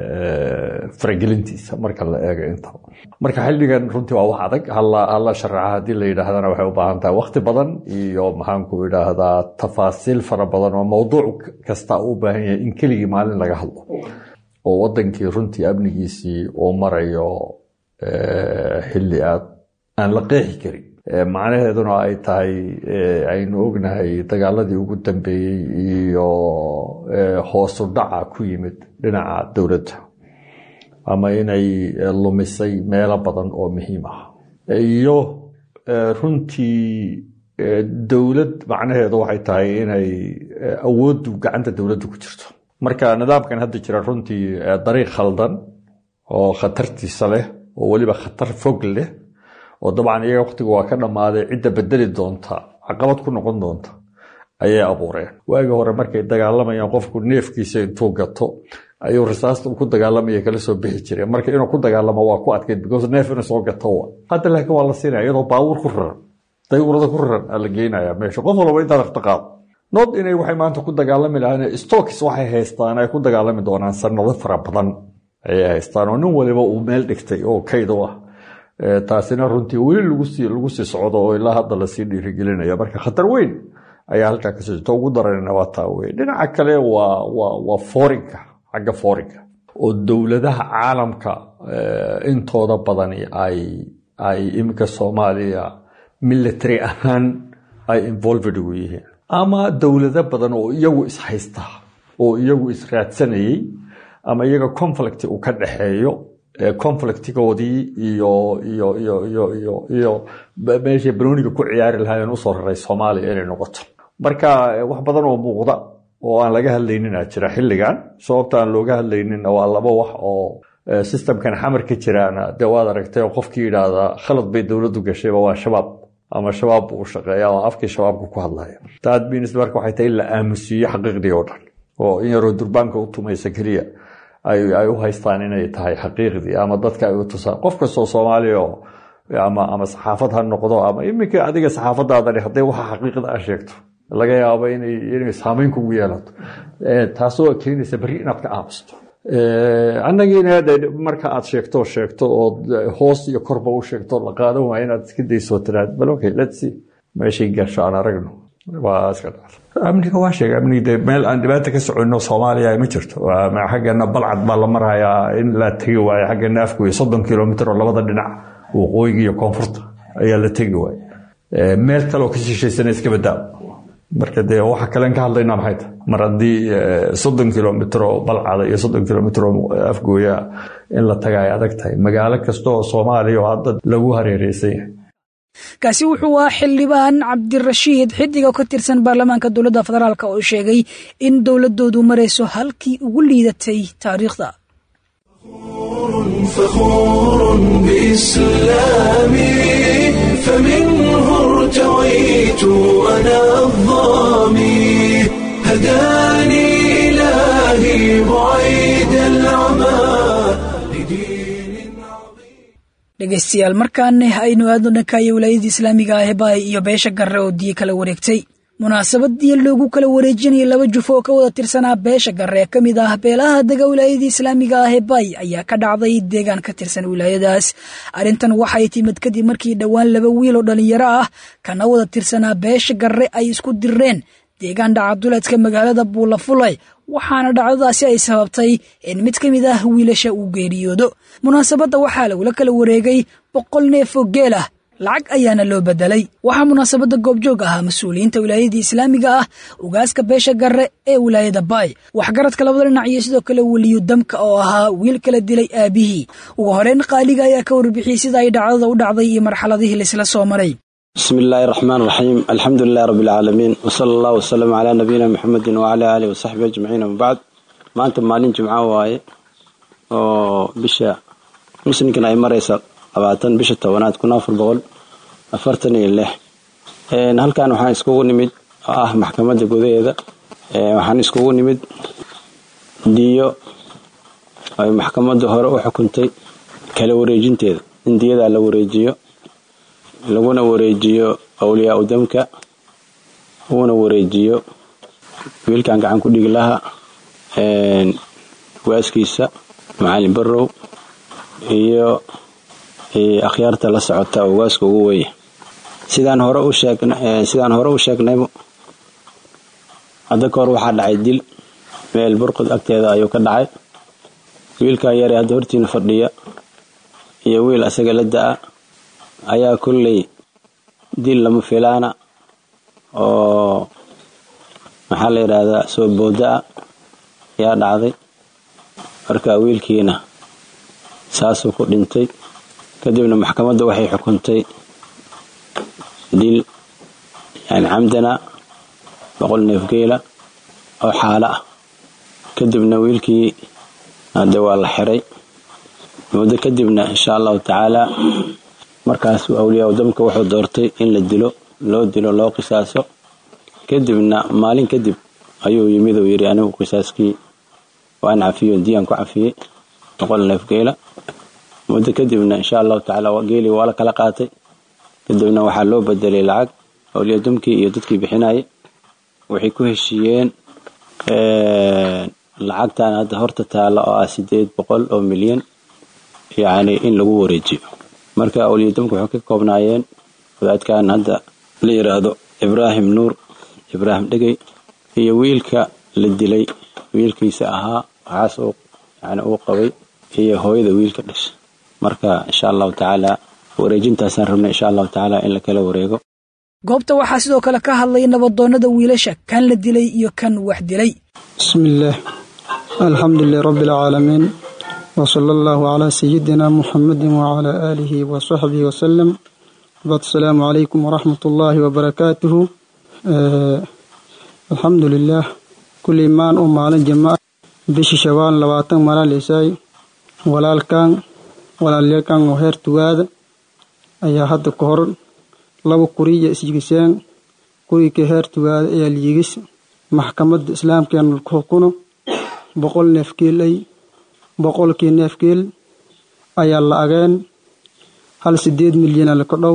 faragelintiisa marka la eego intaba marka xilligan runtii waa wax adag halla sharaxa haddii la yidhaahdana waxay u baahan tahay waqti badan iyo maxaan ku idhaahdaa tafaasiil fara badan oo mawduuc kasta u baahan yahay in keligii maalin laga hadlo oo wadankii runtii amnigiisii uu marayo xilli aan la qeexi karin macnaheeduna ay tahay aynu ognahay dagaaladii ugu dambeeyey iyo hoosu dhaca ku yimid dhinaca dowladda ama inay lumisay meelo badan oo muhiim ah iyo runtii dowlad macnaheedu waxay tahay inay awooddu gacanta dowladda ku jirto marka nidaamkan hadda jira runtii dariiq khaldan oo khatartiisa leh oo weliba khatar fog leh oo dabcan iyaga waqtigu waa ka dhammaaday cidda bedeli doonta caqabad ku noqon doonta ayay abuureen waagii hore markay dagaalamayaan qofku neefkiisa intuu gato ayuu risaasta ku dagaalamaya kala soo bixi jiray marka inuu ku dagaalamo waa ku adkeyd because neef inuu soo gato hadda laakiin waa la siinaya iyadoo baabuur ku raran dayuurada ku raran la geenaya meesha qof walba inta dhaqdhaqaaq nood inay waxay maanta ku dagaalami lahaayeen stocks waxay haystaan ay ku dagaalami doonaan sanado fara badan ayay haystaan oo nin waliba uu meel dhigtay oo kayd u ah taasina runtii weli lagu sii socdo oo ilaa hadda lasii dhiirigelinaya marka khatar weyn ayaa halkaa kasoo jirta ugu daranina waa taa wey dhinaca kale waa forinka xagga forinka oo dowladaha caalamka intooda badani ay iminka soomaaliya military ahaan ay involved ugu yihiin ama dowlado badan oo iyagu ishaysta oo iyagu israadsanayay ama iyaga conflict uu ka dhaxeeyo conflictigoodii iyo meeshay banooniga ku ciyaari lahaayeen usoo raray soomaaliya inay noqoto marka wax badan oo muuqda oo aan laga hadlaynina jira xilligan sababta aan looga hadlaynina waa laba wax oo systemkan xamar ka jiraana dee waad aragtay oo qofkii yidhaahda khalad bay dowladdu gashayba waa shabaab ama shabaab buu shaqeeya oo afkii shabaabka ku hadlaya taad biinis marka waxay tahay in la aamusiiyo xaqiiqdii oo dhan oo in yaroo durbaanka u tumaysa keliya ay u haystaan inay tahay xaqiiqdii ama dadka ay u tusaan qof kastoo soomaaliya oo ama saxaafad ha noqdo ama iminka adiga saxaafadaadani hadday waxa xaqiiqda a sheegto laga yaabo inay saamayn kugu yeelato taasoo keenaysa berri inaad ka aamusto annagiina marka aad sheegto oo hoos iyo korba u sheegto la qaadan waaya inaad iska dayso tiraad bal okay let's see meeshay gasho aan aragno waa iska dhaaf amniga waa sheegay amniga meel aan dhibaato ka soconno Soomaaliya ma jirto xaggana balcad baa la marayaa in la tagi waayo xaggana afku 30 kilomitir oo labada dhinac waqooyiga iyo koonfurta ayaa la tagi waayo meel kale oo ka shisheeysan iska badaa marka dee waxa kale ka hadlaynaa maxay tahay mar haddii 30 kilomitir oo balcada iyo 30 kilomitir oo afgooya in la tagay adag tahay magaalo kasta oo Soomaaliya oo hadda lagu hareereysay kaasi wuxuu ahaa xildhibaan cabdirashiid xidiga ka tirsan baarlamaanka dowladda federaalka oo sheegay in dowladoodu marayso halkii ugu liidatay taariikhda فخور بإسلامي فمنه ارتويت أنا الظامي هداني إلهي بعيد العمى dhegaystayaal markaana aynu aadno dhankaayo wilaayada islaamiga ah ee baay iyo beesha garre oo diye kala wareegtay munaasabadii loogu kala wareejinayay laba jufo oo ka wada tirsanaa beesha garre ka mid ah beelaha dega wilaayada islaamiga ah ee baay ayaa ka dhacday deegaan ka tirsan wilaayadaas arrintan waxay timid kadib markii dhowaan laba wiil oo dhalinyaro ah kana wada tirsanaa beesha garre ay isku dirreen deegaan dhacaduleedka magaalada buulafulay waxaana dhacdadaasi ay sababtay in mid ka mid ah wiilasha uu geeriyoodo munaasabadda waxaa lagula kala wareegay 100 neef oo geel ah lacag ayaana loo bedelay waxaa munaasabadda goobjoog ahaa mas-uuliyiinta wilaayada islaamiga ah ugaaska beesha garre ee wilaayada baay waxgaradka labada dhinac iyo sidoo kale weliyu damka oo ahaa wiil kala dilay aabihii ugu horeyn qaaliga ayaa ka warbixiyey sida ay dhacdada u dhacday iyo marxaladihii laisla soo maray بسم الله الرحمن الرحيم الحمد لله رب العالمين وصلى الله وسلم على نبينا محمد وعلى آله وصحبه أجمعين وبعد ما أنتم مالين جمعة واي بشا مسلم كنا يمريسا أبعتن بشا توانات كنا في البغل أفرتني الله هل كانوا حانسكوه نمد محكمة جودة هذا حانسكوه نمد ديو محكمة دهورة وحكمتي كلا وريجين تيدا اندية على وريجيو laguna wareejiyo awliyaa u damka una wareejiyo wiilkan gacan ku dhigi laha waaskiisa macalin barrow iyo akhyaarta la socota oo waaska ugu weeye sidaan hore u sheegnay hadda kahor waxaa dhacay dil meel burqud agteeda ayuu ka dhacay wiilkan yare hadda hortiina fadhiya iyo wiil asaga la da'a ayaa kulley dil lama filaana oo maxaa la yidhaahdaa soo booda ah ayaa dhacday. marka wiilkiina saasuu ku dhintay. kadibna maxkamadda waxay xukuntay dil yani camdana 100 neef geela oo xaalo ah. kadibna wiilkii hadda waa la xiray muddo kadibna insha allahu tacaala markaasuu awliyaa wadamka wuxuu doortay in la dilo loo qisaaso. kadibna maalin kadib ayuu yimid oo yiri anigu qisaaskii waan cafiyo diyan ku cafiyay 100 neef geela. muddo kadibna insha allahu tacaala geeli waa la kala qaatay. kadibna waxaa loo bedelay lacag awliyaa dumkii iyo dadkii bixinayay waxay ku heshiiyeen lacagtan hadda horta taala oo 800 oo milyan yani in lagu wareejiyo. marka awliyaa dumku waxay ka koobnaayeen wadaadkan hadda la yiraahdo Ibrahim Nuur Ibrahim Dhegey iyo wiilka la dilay wiilkiisa ahaa waxaas oo yani uu qabay iyo hooyada wiilka dhashay. marka insha allahu tacaala wareejintaasaan rabnay insha allahu tacaala in la kala wareego. goobta waxaa sidoo kale ka hadlay nabadoonnada wiilasha kan la dilay iyo kan wax dilay. bismillaah alxamdulillahi rabbil caalamiin wa sallallahu ala sayyidina muhammadin wa ala alihi wa sahbihi wa sallam. assalaamu calaykum waraxmatullaahi wabarakaatuhu. alxamdulillaah kulli maan u maalin jimaac bishii shawaal 20 maalin isay walaalkan oo heer tugaada ayaa hadda ka hor 2 kuriya isjigiseen kuriga heer tugaada ayaa liigis maxkamadda islaamkeena ku xukuno 100 neef geel 100 neef geel ayaa la ageen 8 milyan la kodhow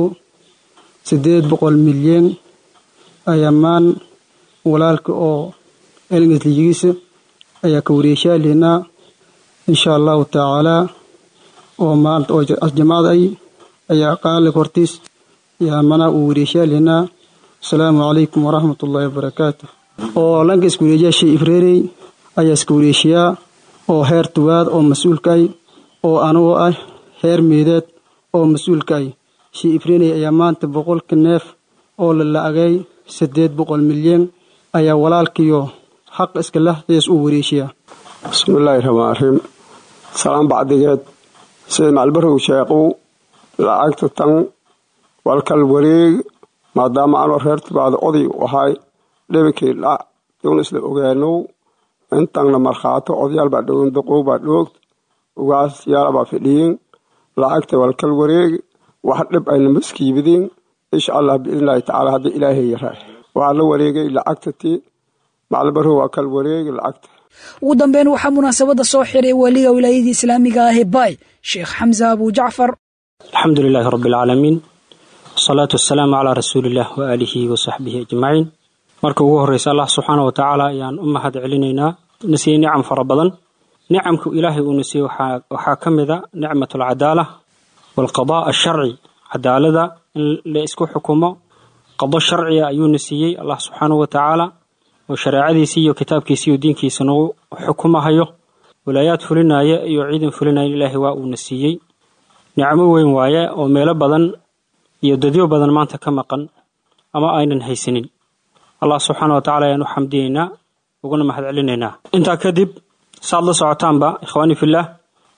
800 milyan ayaa maan walaalka oo elgas liigis ayaa ka wareeshalina insha Allah taala oo maanta oo jamaacada ayaa qaali hortiis yaa mana uu wareeshalina. assalaamu calaykum waraxmatullaahi wabarakaatuh. oo lanka isku wareejiyay Ifreerey ayaa isku wareeshiyaa oo heer tuwaad oo mas'uulka oo anoo ah heer meedeed oo mas'uulka Ifreerey ayaa maanta 100 neef oo la laagay 800 milyan ayaa walaalkiyo xaq iska leh yees uu wareeshiyaa. bismillaahi rahmaani rahiim. salaam bacdigeed sida macalbarow sheeqow lacagta tan walkal wareeg maadaama aan reer tibaada oday wahay dheebkii la doon isla ogaano intaana marxaato odayaal baa dhown daqow baa dhoog ugaas yaala baa fidhiin lacagta walkal wareeg wax dhib ay namaskiibidin insha Allah biidnaahi taala hadda ilaahay yaray waa la wareegay lacagtii macalbarow waa kal wareeg lacagta. ugu dambeyn waxaa munaasabada soo xiray waliga wilaayada islaamiga ah ee Baay Sheekh Hamza Abu Jacfar. alxamdulillaahi rabbil caalamiin wasalaatu wassalaamu calaa rasuulillaah wa aalihi wa saxbihi ajmaciin. marka ugu horeysa Allah subxaanahu wa tacaala ayaan u mahad celinaynaa nasiye nicam fara badan. nicamku ilaahay uu nasiye waxaa ka mid ah nicmatul cadaalah wal qadaa ash-sharci cadaalada in la isku xukumo qado sharciya ayuu nasiyey Allah subxaanahu wa tacaala oo shariicadiisa iyo kitaabkiisa iyo diinkiisa noo xukumahayo wilaayad fulinaya iyo ciidan fulinaya ilaahay waa uu nasiyey nicmo weyn waaye oo meelo badan iyo dadyo badan maanta ka maqan ama aynan haysanin. Allah subxaanahu wa tacaala ayaan u xamdiyeynaa uguna mahad celinaynaa. intaa kadib saad la socotaanba ikhwaani fillah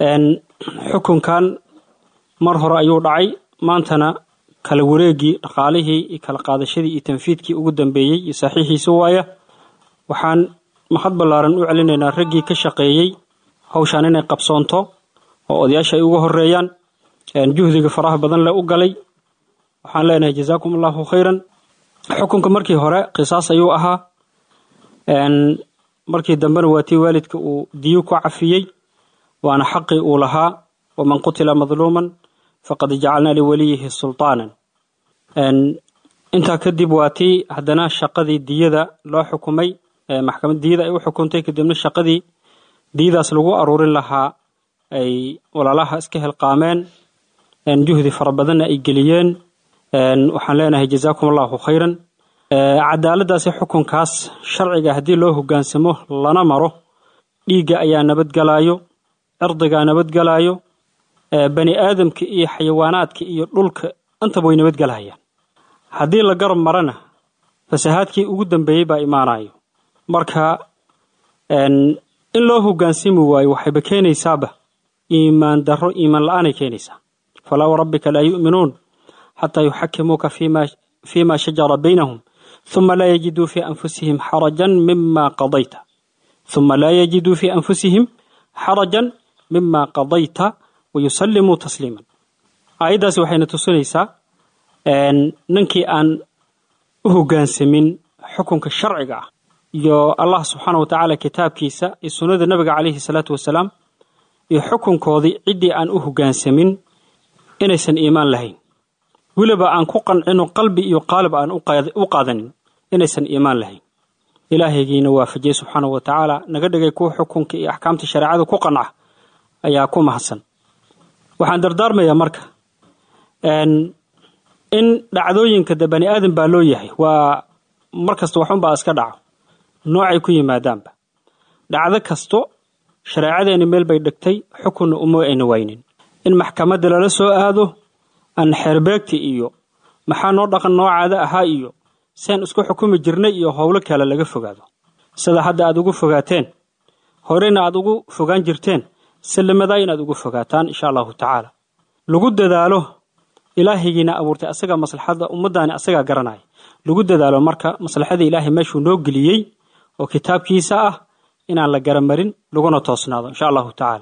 xukunkan mar hore ayuu dhacay maantana kala wareegii dhaqaalihii iyo kala qaadashadii iyo tanfiidkii ugu dambeeyay iyo saxiixiisa waaya. waxaan mahad ballaaran u celinaynaa raggii ka shaqeeyay hawshan inay qabsoonto oo odayaasha ay ugu horeeyaan juhdiga faraha badan la u galay. waxaan leenahay jazaakumullahu khayran. xukunka markii hore qisaas ayuu ahaa markii dambena waa tii waalidka uu diyo ku cafiyey waana xaqii uu lahaa waman qutila madluuman faqad jacalnaa liwaliyihi sultaanan. intaa kadib waa tii haddana shaqadii diyada loo xukumay maxkamad diyada ay u xukuntay kadibna shaqadii diyadaas lagu aruurin lahaa ay walaalaha iska helqaameen juhdi fara badanna ay geliyeen. waxaan leenahay jazaakumullahu khayran. cadaaladaasi xukunkaas sharciga haddii loo hogaansamo lana maro dhiigga ayaa nabadgalayo cirdigaa nabadgalayo bani aadamka iyo xayawaanaadka iyo dhulka intaba way nabadgalayaan. haddii la garab marana fasahaadkii ugu dambeeyey baa imaanayo marka in loo hoggaansimi waayo waxayba keenaysaaba iimaan darro iimaan la'aanay keenaysaa falaa warabbika laa yu'minuun xataa yuxakimuuka fiima shajara baynahum ثم لا يجدوا في أنفسهم حرجا مما قضيت ثم لا يجدوا في أنفسهم حرجا مما قضيت ويسلموا تسليما أيضا وحين تسنيسا ننكي أن هوغانسمين حكم الشرع يو الله سبحانه وتعالى كتاب كيسا السنة النبي عليه الصلاة والسلام يحكم كوضي عدي أن هوغانسمين إنيسان إيمان لهين weliba aan ku qancino qalbi iyo qaalib aan u qaadanin inaysan iimaan lahayn ilaahaygiina waafajiyay subxaanahu wa tacaala naga dhigay kuwa xukunka iyo axkaamta shareecada ku qanca ayaa ku mahadsan waxaan dardaarmayaa marka in dhacdooyinka da bani aadan baa loo yahay waa markasta waxunbaa iska dhaco noocay ku yimaadaanba dhacdo kasto shareecadeena meel bay dhigtay xukunna uma ayna waynin in maxkamadda lala soo aado an xerbeegti iyo maxaa noo dhaqan noocaada ahaa iyo seen isku xukumi jirnay iyo howlo kale laga fogaado sida hadda aad ugu fogaateen horena aad ugu fogaan jirteen salamada inaad ugu fogaataan insha Allah taala lagu dadaalo ilaahaygiina abuurtay asaga maslaxada ummadana asaga garanay lagu dadaalo marka maslaxada ilaahay meeshuu noo geliyay oo kitaabkiisa ah inaan la garamarin laguna toosnaado insha Allah taala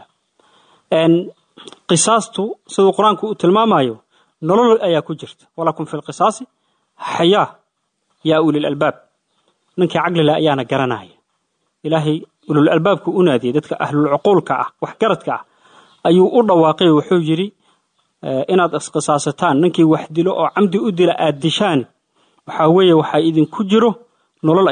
qisaastu sida quraanku uu tilmaamayo nolol ayaa ku jirta walakum fil qisaasi hayaa yaa ulil albaab ninkii caqli la ayaana garanaya ilaahay ulul albaabku u naadiyay dadka ahlul uqulka ah wax garadka ah ayuu u dhawaaqay wuxuu yiri inaad isqisaasataan ninkii wax dilo oo camdi u dila aad dishaan waxa weeye waxa idin ku jiro nolol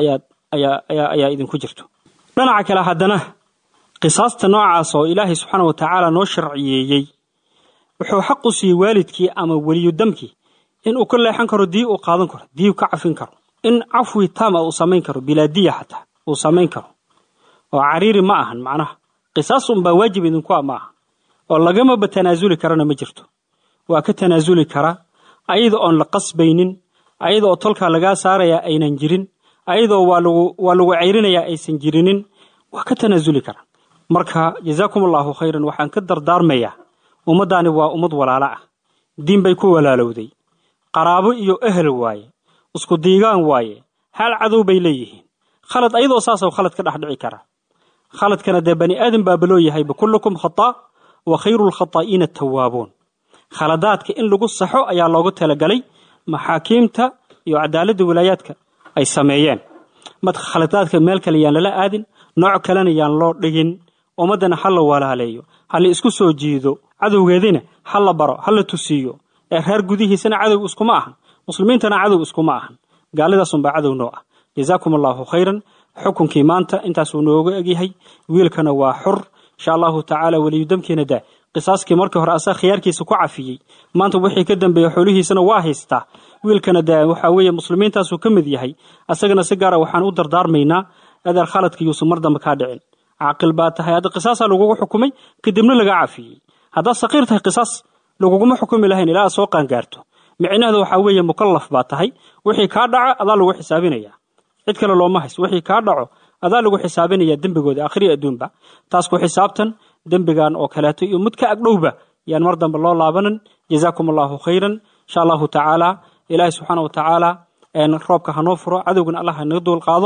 ayaa idin ku jirto dhinaca kale haddana qisaasta noocaas oo ilaahay subxaanahu wa tacaala noo sharciyeeyay wuxuu xaq u siiyay waalidkii ama waliyu damkii in uu ka leexan karo dii uu qaadan karo dii uu ka cafin karo in cafwi taam uu samayn karo bilaadiya xataa uu samayn karo oo cariiri ma ahan macnaha qisaas baa waajib idinku ma aha oo lagama batanaasuli karana ma jirto waa ka tanaasuli kara ayada oo la qasbaynin ayada oo tolka laga saaraya aynan jirin ayada oo waa lagu ceyrinaya aysan jirinin waa ka tanaasuli kara marka jazaakumullahu khayran waxaan ka dardaarmayaa ummadani waa ummad walaala ah diin bay ku walaalowday qaraabo iyo ehel waaye isku diigaan waaye hal cadow bay leeyihiin khalad ayadoo saasoo khalad ka dhaxdhici kara khaladkana de bani aadan baa baloo yahay kullukum khata wa khayrul khata'ina at-tawwabun khaladaadka in lagu saxo ayaa loogu talagalay maxaakiimta iyo cadaaladda wilaayadka ay sameeyeen mad khaladaadka meel kale yaan la aadin nooc kalena yaan loo dhigin ummadana hal walaaleeyo hal isku soo jiido cadowgeedina hal baro hal tusiyo ee reer gudihiisana cadow isku ma ahan muslimiintana cadow isku ma ahan gaaladaas baa cadow noo ah jazaakumullahu khayran xukunkii maanta intaas uu nooga egyahay wiilkana waa xur insha Allah taala waliyu damkeena daa qisaaskii markii hore asaa khiyaarkiisa ku cafiyay maanta wixii ka dambeeyay xoolihiisana waa haystaa wiilkana daa waxa weeye muslimiintaas uu kamid yahay asagana si gaar ah waxaan u dardaarmaynaa adeer khaladka yuusuf mardamba ka dhicin aqal baa tahay hada qisaasa lagu xukumay kadibna laga cafiyay hada saqiir tahay qisaas laguma xukumi lahayn ilaa soo qaan gaarto micnaheedu waxa weeye mukallaf baa tahay wixii ka dhaca adaa lagu xisaabinaya cid kale looma haysto wixii ka dhaco adaa lagu xisaabinaya dambigooda aakhiri adduunba taas ku xisaabtan dambigan oo kaleeto iyo mid ka agdhowba yaan mar dambe loo laabanan jazaakumullahu khayran insha Allah taala ilaahay subhanahu wa taala roobka hanoo furo cadowgana Allah ha naga dul qaado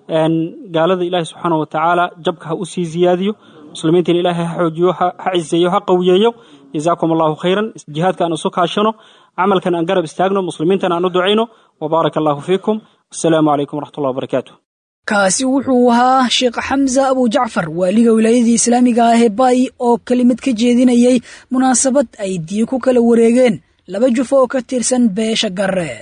gaalada ilaahay subhanahu wa taala jabka ha u sii ziyaadiyo muslimiinta ilaahay ha xoojiyo ha cizeeyo ha qawiyeeyo jazaakumullahu khayran jihadka aan soo kaashano amalkan aan garab istaagno muslimiintana aan u duceyno wa barakallahu fiikum assalamu alaykum wa rahmatullahi wa barakatuh kaasi wuxuu ahaa Sheekh Xamza Abu Jacfar waaliga wilaayada Islaamiga ah ee Bay oo kelimad ka jeedinayay munaasabad ay diyo ku kala wareegeen laba jufo oo ka tirsan beesha Garre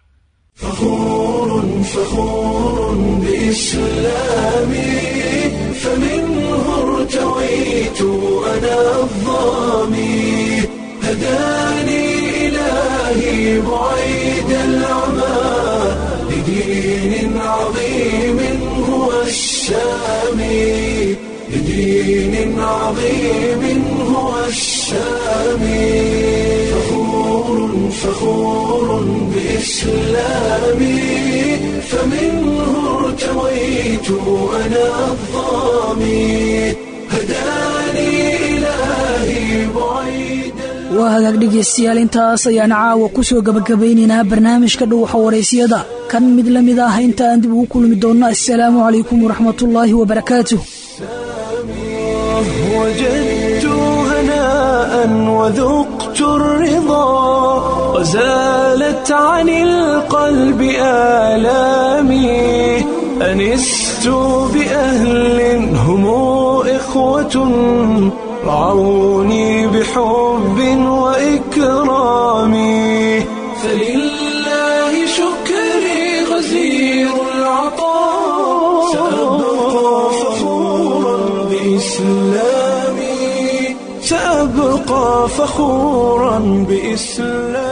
فخور بإسلامي فمنه ارتويت أنا الظامي هداني إلهي بعيد العمى لدين عظيم هو السامي لدين عظيم هو السامي فخور بإسلامي بإسلامي فمنه ارتويت أنا الظامي هداني إلهي بعيد. waa hagaag dhegaystayaal intaas ayaan caawa ku soo gabagabaynaynaa barnaamijka dhuuxa wareysiyada kan mid la mid ah inta aan dib ugu kulmi doonno. assalaamu calaykum waraxmatullaahi wabarakaatuh. وجدت هناء وذقت الرضا وزالت عن القلب آلامي أنست بأهل هم إخوة رعوني بحب وإكرام فلله شكري غزير العطاء سأبقى فخورا بإسلامي سأبقى فخورا بإسلامي.